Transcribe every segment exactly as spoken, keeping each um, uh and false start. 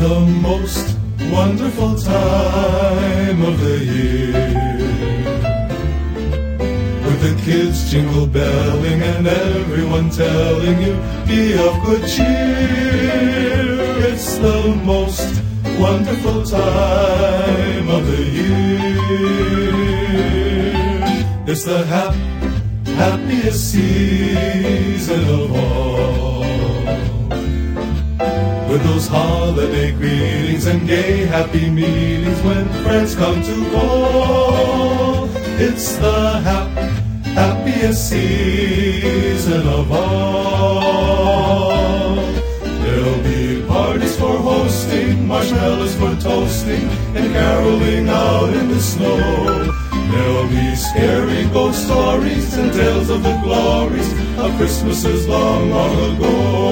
the most wonderful time of the year, with the kids jingle belling and everyone telling you, be of good cheer. It's the most wonderful time of the year. It's the hap happiest season of all, with those holiday greetings and gay happy meetings when friends come to call. It's the hap happiest season of all. There'll be parties for hosting, marshmallows for toasting, and caroling out in the snow. There'll be scary ghost stories and tales of the glories of Christmases long, long ago.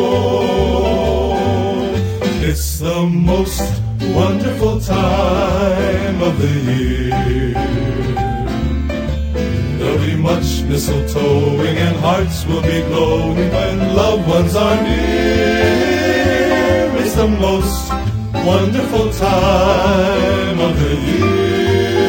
It's the most wonderful time of the year. There'll be much mistletoeing and hearts will be glowing when loved ones are near. It's the most wonderful time of the year.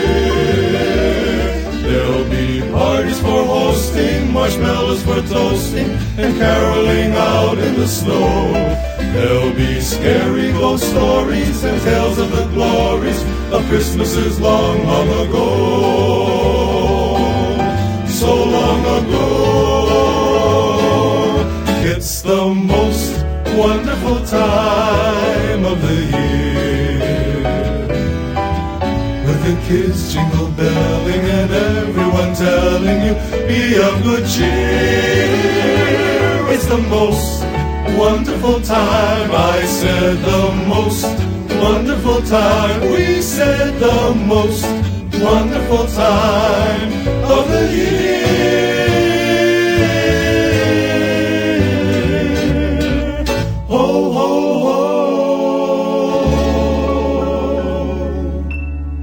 There'll be parties for hosting, marshmallows for toasting, and caroling out in the snow. There'll be scary ghost stories and tales of the glories of Christmases long, long ago. So long ago. It's the most wonderful time of the year, with the kids jingle belling and everyone telling you, be of good cheer. It's the most wonderful time. I said the most wonderful time. We said the most wonderful time